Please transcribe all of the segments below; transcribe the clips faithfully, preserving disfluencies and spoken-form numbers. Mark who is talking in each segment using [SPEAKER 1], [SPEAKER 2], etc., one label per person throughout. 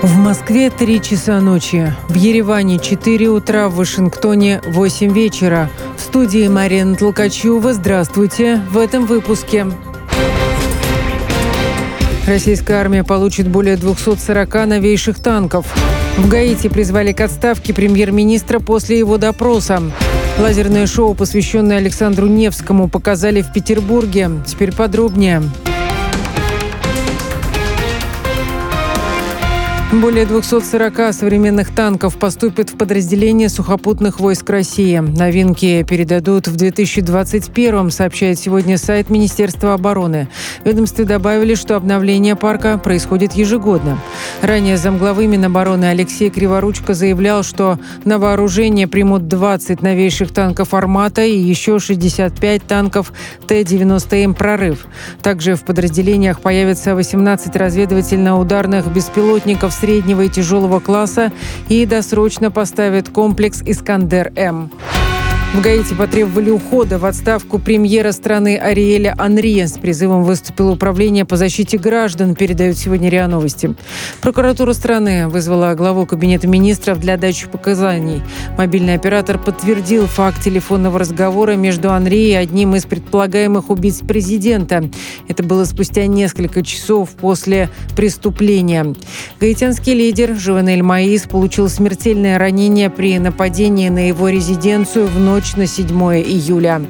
[SPEAKER 1] В Москве три часа ночи, в Ереване четыре утра, в Вашингтоне восемь вечера. В студии Марина Толкачева. Здравствуйте. В этом выпуске. Российская армия получит более двухсот сорока новейших танков. В Гаити призвали к отставке премьер-министра после его допроса. Лазерное шоу, посвященное Александру Невскому, показали в Петербурге. Теперь подробнее. Более двухсот сорока современных танков поступят в подразделения сухопутных войск России. Новинки передадут в две тысячи двадцать первом, сообщает сегодня сайт Министерства обороны. В ведомстве добавили, что обновление парка происходит ежегодно. Ранее замглавы Минобороны Алексей Криворучко заявлял, что на вооружение примут двадцать новейших танков «Армата» и еще шестьдесят пять танков Т девяносто М «Прорыв». Также в подразделениях появится восемнадцать разведывательно-ударных беспилотников среднего и тяжелого класса и досрочно поставят комплекс «Искандер-М». В Гаити потребовали ухода в отставку премьера страны Ариэля Анри. С призывом выступило Управление по защите граждан, передают сегодня РИА Новости. Прокуратура страны вызвала главу Кабинета министров для дачи показаний. Мобильный оператор подтвердил факт телефонного разговора между Анри и одним из предполагаемых убийц президента. Это было спустя несколько часов после преступления. Гаитянский лидер Жовенель Моис получил смертельное ранение при нападении на его резиденцию в ночь на седьмое июля.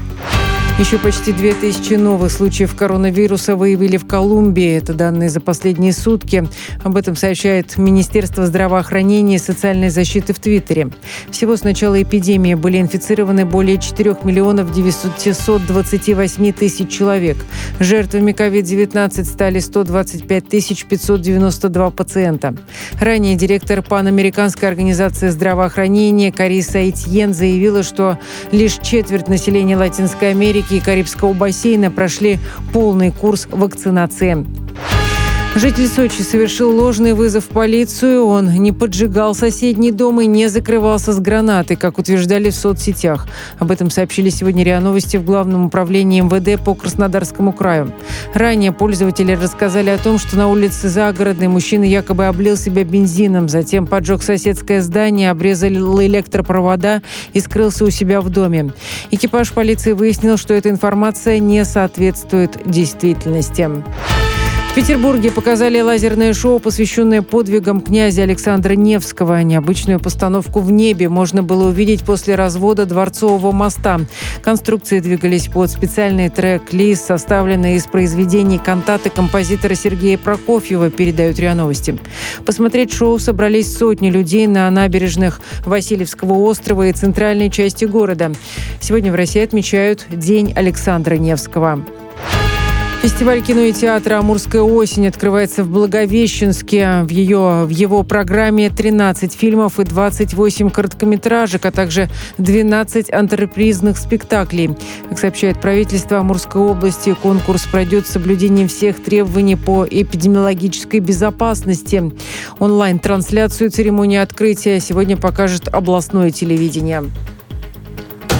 [SPEAKER 1] Еще почти две тысячи новых случаев коронавируса выявили в Колумбии. Это данные за последние сутки. Об этом сообщает Министерство здравоохранения и социальной защиты в Твиттере. Всего с начала эпидемии были инфицированы более четырёх миллионов девятисот двадцати восьми тысяч человек. Жертвами ковид девятнадцать стали сто двадцать пять тысяч пятьсот девяносто два пациента. Ранее директор Панамериканской организации здравоохранения Кариса Этьен заявила, что лишь четверть населения Латинской Америки и Карибского бассейна прошли полный курс вакцинации. Житель Сочи совершил ложный вызов в полицию. Он не поджигал соседний дом и не закрывался с гранатой, как утверждали в соцсетях. Об этом сообщили сегодня РИА Новости в Главном управлении эм вэ дэ по Краснодарскому краю. Ранее пользователи рассказали о том, что на улице Загородной мужчина якобы облил себя бензином, затем поджег соседское здание, обрезал электропровода и скрылся у себя в доме. Экипаж полиции выяснил, что эта информация не соответствует действительности. В Петербурге показали лазерное шоу, посвященное подвигам князя Александра Невского. Необычную постановку в небе можно было увидеть после развода Дворцового моста. Конструкции двигались под специальный трек-лист, составленный из произведений кантаты композитора Сергея Прокофьева, передают РИА Новости. Посмотреть шоу собрались сотни людей на набережных Васильевского острова и центральной части города. Сегодня в России отмечают День Александра Невского. Фестиваль кино и театра «Амурская осень» открывается в Благовещенске. В, ее, в его программе тринадцать фильмов и двадцать восемь короткометражек, а также двенадцать антрепризных спектаклей. Как сообщает правительство Амурской области, конкурс пройдет с соблюдением всех требований по эпидемиологической безопасности. Онлайн-трансляцию церемонии открытия сегодня покажет областное телевидение.